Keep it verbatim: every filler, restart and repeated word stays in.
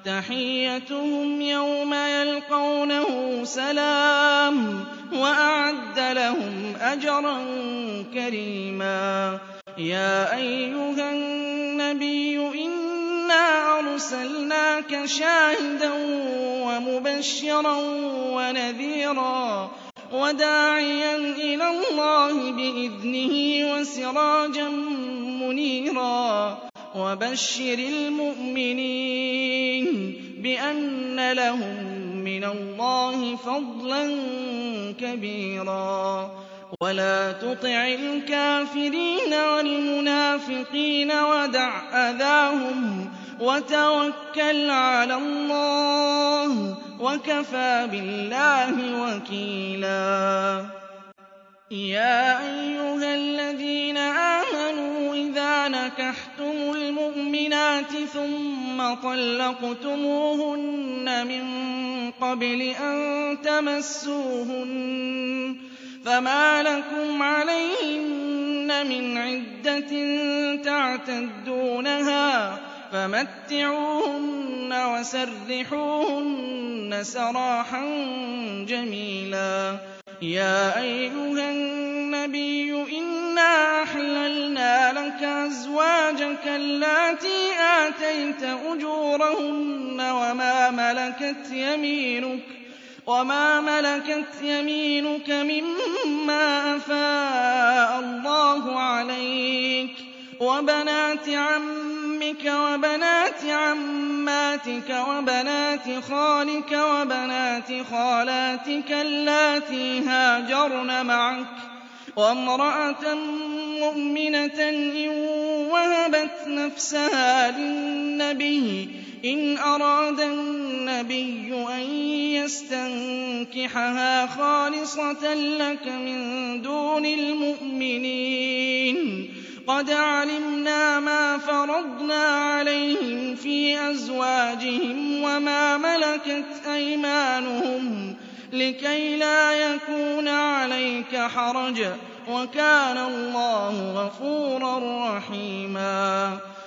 تَحِيَّتُهُمْ يَوْمَ يَلْقَوْنَهُ سَلَامٌ ۚ وَأَعَدَّ لَهُمْ أَجْرًا كَرِيمًا. يَا أَيُّهَا النَّبِيُّ إِنَّا أَرْسَلْنَاكَ شَاهِدًا وَمُبَشِّرًا وَنَذِيرًا وَدَاعِيًا إِلَى اللَّهِ بِإِذْنِهِ وَسِرَاجًا مُّنِيرًا. وَبَشِّرِ الْمُؤْمِنِينَ بِأَنَّ لَهُم مِّنَ اللَّهِ فَضْلًا كَبِيرًا. وَلَا تُطِعِ الْكَافِرِينَ وَالْمُنَافِقِينَ وَدَعْ أَذَاهُمْ وَتَوَكَّلْ عَلَى اللَّهِ ۚ وَكَفَىٰ بِاللَّهِ وَكِيلًا. يَا أَيُّهَا الَّذِينَ آمَنُوا إِذَا نَكَحْتُمُ الْمُؤْمِنَاتِ ثُمَّ طَلَّقْتُمُوهُنَّ مِن قَبْلِ أَن تَمَسُّوهُنَّ فَمَا لَكُمْ عَلَيْهِنَّ مِنْ عِدَّةٍ تَعْتَدُّونَهَا فَمَتِّعُوهُنَّ وَسَرِّحُوهُنَّ سَرَاحًا جَمِيلًا. يَا أَيُّهَا النَّبِيُّ إِنَّا أَحْلَلْنَا لَكَ أَزْوَاجَكَ اللَّاتِي آتَيْتَ أُجُورَهُنَّ وَمَا مَلَكَتْ يَمِينُكَ وَمَا مَلَكَتْ يَمِينُكَ مِمَّا أَفَاءَ اللَّهُ عَلَيْكَ وَبَنَاتِ عَمِّكَ وَبَنَاتِ عَمَّاتِكَ وَبَنَاتِ خَالِكَ وَبَنَاتِ خَالَاتِكَ اللَّاتِي هَاجَرْنَ مَعَكَ وَامْرَأَةً مُّؤْمِنَةً إِن وَهَبَتْ نَفْسَهَا لِلنَّبِيِّ إِنْ أَرَادَ النَّبِيُّ أَن يَسْتَنكِحَهَا خَالِصَةً لَّكَ مِن دُونِ الْمُؤْمِنِينَ. قَدْ عَلِمْنَا مَا فَرَضْنَا عَلَيْهِمْ فِي أَزْوَاجِهِمْ وَمَا مَلَكَتْ أَيْمَانُهُمْ لِكَيْ لَا يَكُونَ عَلَيْكَ حَرَجٌ ۗ وَكَانَ اللَّهُ غَفُورًا رَّحِيمًا.